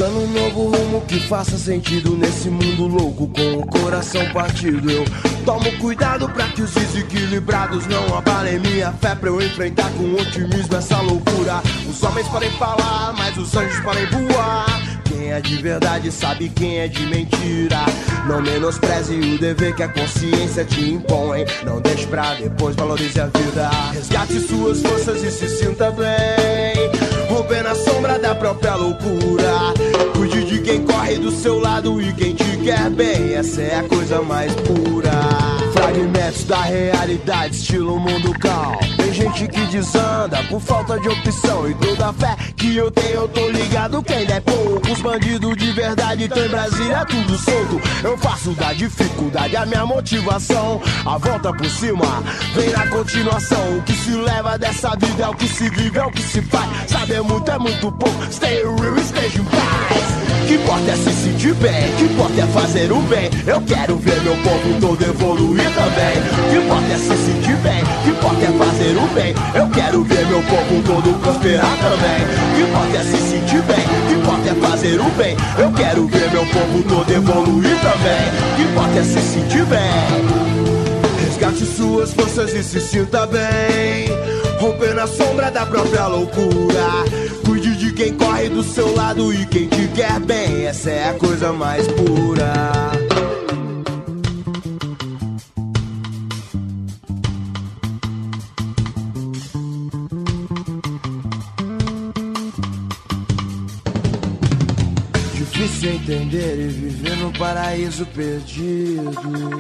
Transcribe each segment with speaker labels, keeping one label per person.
Speaker 1: buscando um novo rumo que faça sentido nesse mundo louco, com o coração partido. Eu tomo cuidado pra que os desequilibrados não abalem minha fé, pra eu enfrentar com otimismo essa loucura. Os homens podem falar, mas os anjos podem voar. Quem é de verdade sabe quem é de mentira. Não menospreze o dever que a consciência te impõe. Não deixe pra depois, valorize a vida. Resgate suas forças e se sinta bem, romper na sombra da própria loucura. Cuide de quem corre do seu lado e quem te quer bem. Essa é a coisa mais pura. Fragmentos da realidade, estilo mundo cal. Tem gente que desanda por falta de opção. E toda a fé que eu tenho eu tô ligado que ainda é pouco. Os bandidos de verdade estão em Brasília tudo solto. Eu faço da dificuldade a minha motivação. A volta por cima vem na continuação. O que se leva dessa vida é o que se vive, é o que se faz. Saber muito é muito pouco. Stay real, esteja em paz. Que importa é se sentir bem, que importa é fazer o bem. Eu quero ver meu povo todo evoluir também. Que importa é se sentir bem, que importa é fazer o bem. Eu quero ver meu povo todo prosperar também. Que importa é se sentir bem, que importa é fazer o bem. Eu quero ver meu povo todo evoluir também. Que importa é se sentir bem. Resgate suas forças e se sinta bem, romper na sombra da própria loucura. Cuide de quem corre do seu lado e quem te quer bem. Essa é a coisa mais pura. Difícil entender e viver no paraíso perdido.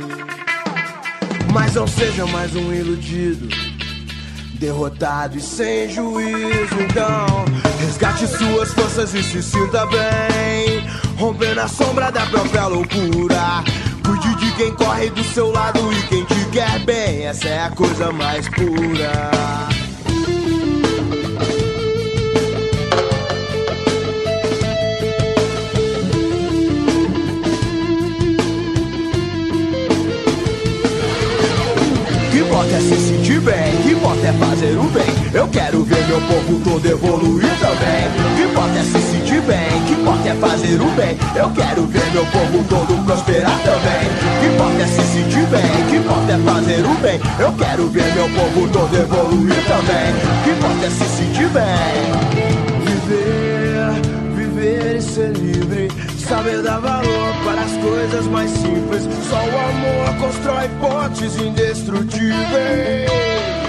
Speaker 1: Mas não seja mais um iludido, derrotado e sem juízo. Então, resgate suas forças e se sinta bem, romper na sombra da própria loucura. Cuide de quem corre do seu lado e quem te quer bem. Essa é a coisa mais pura. Que importa é se sentir bem, que importa é fazer o bem. Eu quero ver meu povo todo evoluir também. Que importa é se sentir bem, que importa é fazer o bem. Eu quero ver meu povo todo prosperar também. Que importa é se sentir bem, que importa é fazer o bem. Eu quero ver meu povo todo evoluir também. Que importa é se sentir bem. Viver e ser livre, saber dar valor para as coisas mais simples. Só o amor constrói pontes indestrutíveis.